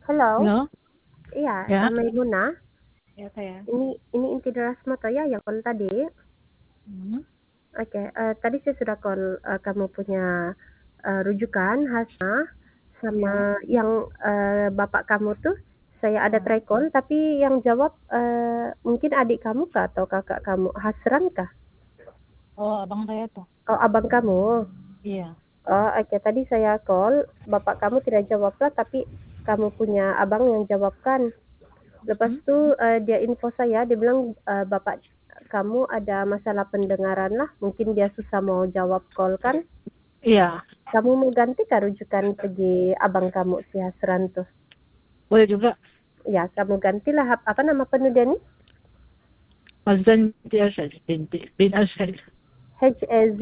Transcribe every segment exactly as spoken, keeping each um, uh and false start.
Halo? Halo? Iya, Ya? eee, Maimunah? Ya, saya. Ini ini Inti Darasmata ya, yang call tadi? Mhm. Oke, eee, tadi saya sudah call, eee, kamu punya, eee, rujukan, Hasna, Ya. sama yang, eee, bapak kamu tuh, saya ada Ah. try call, tapi yang jawab, eee, mungkin adik kamu kah atau kakak kamu? Hasran kah? Oh, abang saya tuh. Oh, abang kamu? Iya. Oh, oke. Tadi saya call, bapak kamu tidak jawab lah, tapi kamu punya abang yang jawab kan. Lepas Mhm. tu, eee, dia info saya, dia bilang, eee, bapak kamu ada masalah pendengaran lah, mungkin dia susah mau jawab call kan. Iya. Kamu mau ganti kah rujukan pergi abang kamu si Hasran tuh? Boleh juga. Ya, kamu gantilah. Hap apa nama penuh dia nih? Mazlan binti Arsyad. Binti bin Arsyad. H E Z?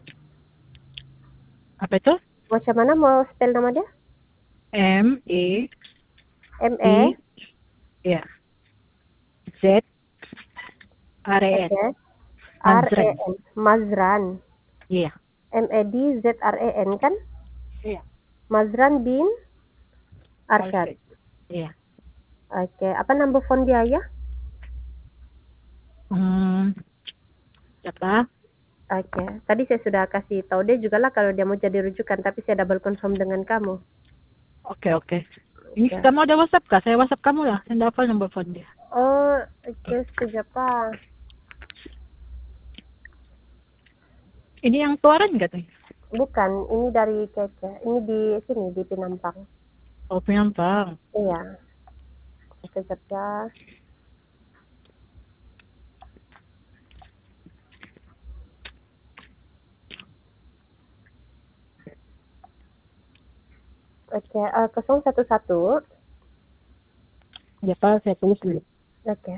Apa itu? Macam mana mau spell nama dia? M E M E? I ya. Z R E N. Oke. R E Mazran. N. Mazran. Iya. M E D Z R E N kan? Iya. Mazran bin Arsyad. Arsyad. Iya. Oke. Apa number phone dia ya? Hmm. Siapa? Oke. Tadi saya sudah kasih tahu dia juga lah kalau dia mau jadi rujukan, tapi saya double confirm dengan kamu. Oke, oke. Ini Oke. kamu ada WhatsApp kah? Saya WhatsApp kamu lah. Saya nggak hafal nomor phone dia. Oh, oke. Sekejap Pak. Ini yang keluaran nggak tuh? Bukan, ini dari Keke. Ini di sini, di Penampang. Oh, Penampang. Iya. Sekejap ya. Oke, uh, nol satu satu. Ya, Pak, saya tulis dulu. Oke.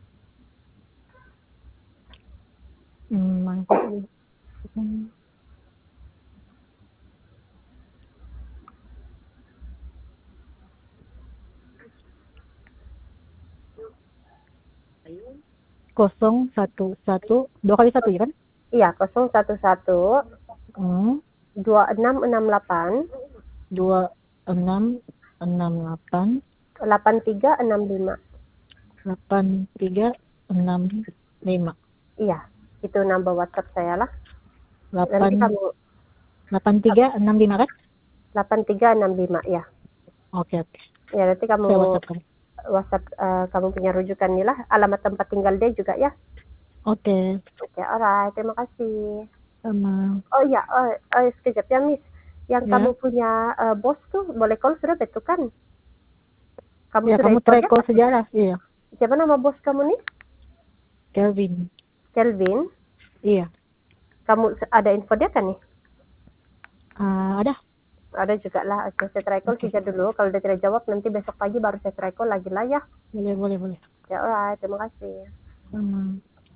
Hmm, mantap. Hmm. Kosong satu satu dua kali satu ya kan? Iya, nol satu satu. Hmm. dua enam enam delapan. Dua enam enam delapan. delapan tiga enam lima. Delapan tiga enam lima. Iya, itu number WhatsApp saya lah. Nanti Delapan kamu delapan tiga enam lima kan? delapan tiga enam lima ya. Oke, oke. Ya, nanti kamu Saya WhatsApp kamu. WhatsApp uh, kamu punya rujukan nih lah, alamat tempat tinggal dia juga ya. Oke. Oke, alright, terima kasih. Sama. Oh iya, oh, oh sekejap ya Miss. Yang Ya. kamu punya uh, bos tuh boleh call sudah betul kan? Kamu Ya, sudah kamu info try dia? call sejarah. Iya. Siapa nama bos kamu nih? Kelvin. Kelvin. Iya. Kamu ada info dia kan nih? Uh, ada. Ada juga lah. Oke, saya try call Oke. saja dulu. Kalau dia tidak jawab, nanti besok pagi baru saya try call lagi lah ya. Boleh, boleh, boleh. Ya, alright. Terima kasih. Sama.